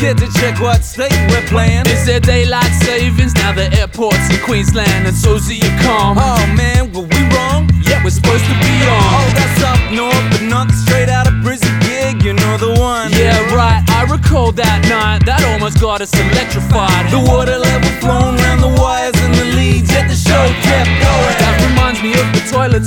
scared to check what state we're playing. Is there daylight savings? Now the airport's in Queensland and so's the Yukon. Oh man, were we wrong? Yeah, we're supposed to be on. Oh, that's up north, but not the straight out of prison gig, you know the one. Yeah, right, I recall that night. That almost got us electrified. The water level flown round the wires and the leads, yet the show kept going.